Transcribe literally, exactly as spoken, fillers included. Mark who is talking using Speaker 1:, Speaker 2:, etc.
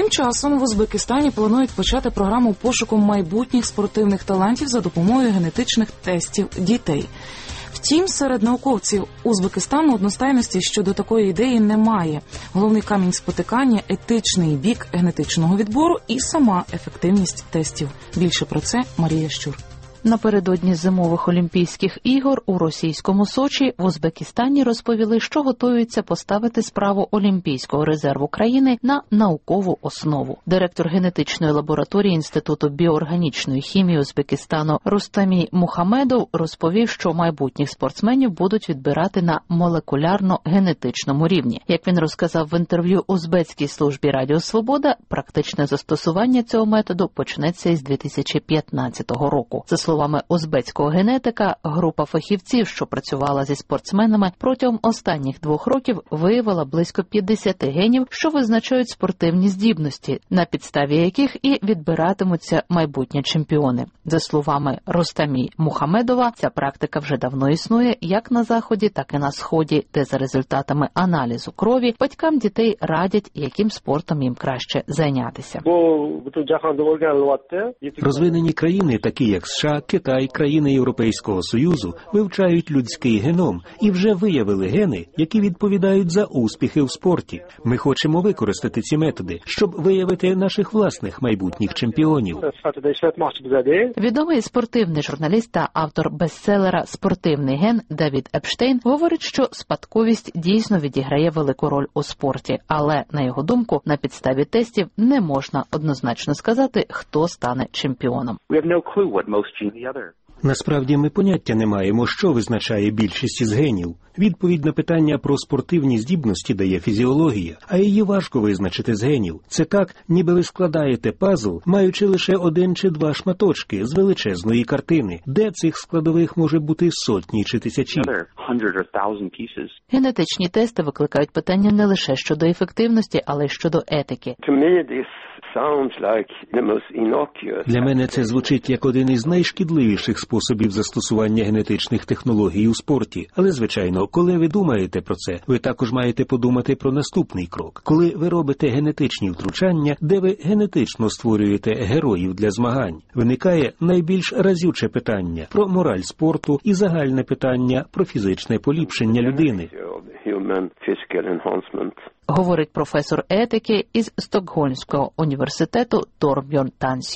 Speaker 1: Тим часом в Узбекистані планують почати програму пошуку майбутніх спортивних талантів за допомогою генетичних тестів дітей. Втім, серед науковців Узбекистану одностайності щодо такої ідеї немає. Головний камінь спотикання – етичний бік генетичного відбору і сама ефективність тестів. Більше про це Марія Щур.
Speaker 2: Напередодні зимових Олімпійських ігор у російському Сочі в Узбекистані розповіли, що готуються поставити справу Олімпійського резерву країни на наукову основу. Директор генетичної лабораторії Інституту біоорганічної хімії Узбекистану Рустамі Мухамедов розповів, що майбутніх спортсменів будуть відбирати на молекулярно-генетичному рівні. Як він розказав в інтерв'ю узбецькій службі Радіо Свобода, практичне застосування цього методу почнеться із дві тисячі п'ятнадцятого року. За словами узбецького генетика, група фахівців, що працювала зі спортсменами, протягом останніх двох років виявила близько п'ятдесят генів, що визначають спортивні здібності, на підставі яких і відбиратимуться майбутні чемпіони. За словами Рустамі Мухамедова, ця практика вже давно існує як на Заході, так і на Сході, де за результатами аналізу крові батькам дітей радять, яким спортом їм краще зайнятися.
Speaker 3: Розвинені країни, такі як США, Китай, країни Європейського Союзу, вивчають людський геном і вже виявили гени, які відповідають за успіхи в спорті. Ми хочемо використати ці методи, щоб виявити наших власних майбутніх чемпіонів.
Speaker 2: Відомий спортивний журналіст та автор бестселера «Спортивний ген» Давід Епштейн говорить, що спадковість дійсно відіграє велику роль у спорті, але, на його думку, на підставі тестів не можна однозначно сказати, хто стане чемпіоном.
Speaker 3: Насправді ми поняття не маємо, що визначає більшість із генів. Відповідь на питання про спортивні здібності дає фізіологія, а її важко визначити з генів. Це так, ніби ви складаєте пазл, маючи лише один чи два шматочки з величезної картини, де цих складових може бути сотні чи тисячі.
Speaker 2: Генетичні тести викликають питання не лише щодо ефективності, але й щодо етики.
Speaker 3: Для мене це звучить як один із найшкідливіших способів застосування генетичних технологій у спорті. Але, звичайно, коли ви думаєте про це, ви також маєте подумати про наступний крок. Коли ви робите генетичні втручання, де ви генетично створюєте героїв для змагань, виникає найбільш разюче питання про мораль спорту і загальне питання про фізичне поліпшення людини.
Speaker 2: Говорить професор етики із Стокгольмського університету Торбьорн Танс.